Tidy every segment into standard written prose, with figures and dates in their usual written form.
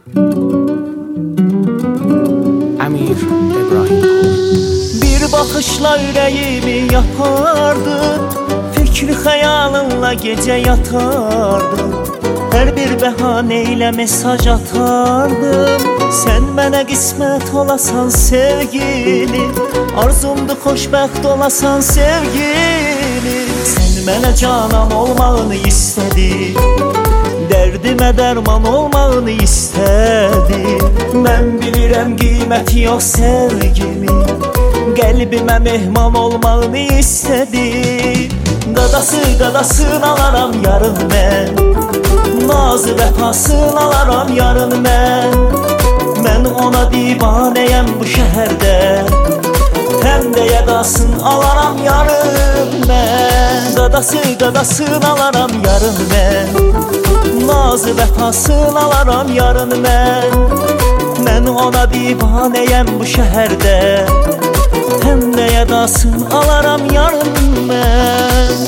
Əmir İbrahimov. Bir baxışla ürəyimi yapardın, fikri xəyalınla gecə yatardım. Hər bir bəhanə ilə mesaj atardım. Sən mənə qismət olasan sevgilim, arzumdu xoşbəxt olasan sevgilim. Sən mənə canan olmağını istədin, dərdimə dərman olmağını istədin. Mən bilirəm qiyməti yox sevgimin, qəlbimə mehman olmağını istədin. Qadasını alaram yarın mən, nazı vəfasını alaram yarın mən. Mən ona divanəyəm bu şəhərdə, həm də yadasını alaram yarın mən. Qadasını alaram yarın mən, nazı vəfasını alaram yarın mən. Mən ona divanəyəm bu şəhərdə, həm də yadasını alaram yarın mən.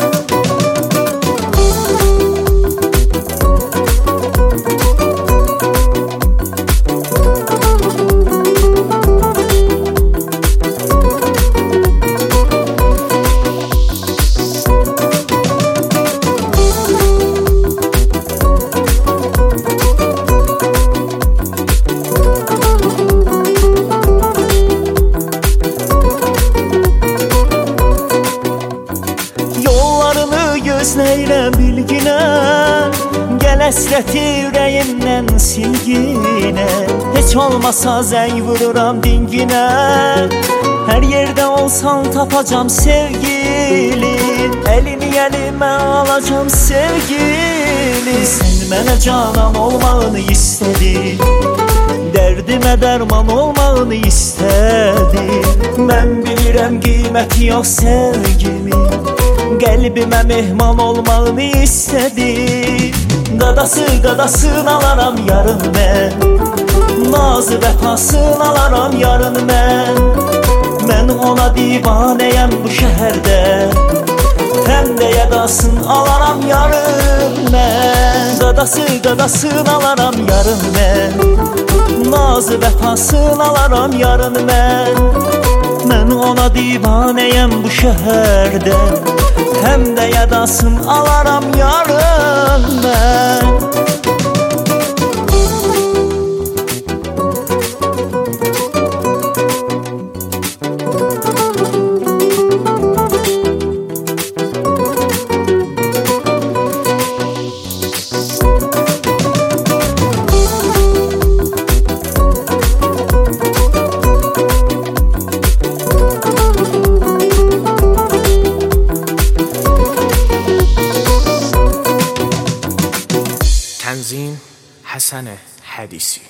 Gözləyirəm bilginə, gəl əsrəti ürəyimdən silginə. Heç olmasa zəng vururam dinginə, hər yerdə olsan tapacam sevgilim. Əlini əlimə alacam sevgilim. Sən mənə canan olmağını istədin, dərdimə dərman olmağını istədin. Mən bilirəm qiyməti yox sevgimin, qəlbimə mehman olmağını istədin. Qadasını alaram yarın mən, nazı vəfasını alaram yarın mən. Mən ona divanəyəm bu şəhərdə, həm də yadasını alaram yarın mən. Qadasını alaram yarın mən, nazı vəfasını alaram yarın mən. Mən ona divanəyəm bu şəhərdə, həm də yadasını alaram yarın mən. تنظیم حسن حدیثی.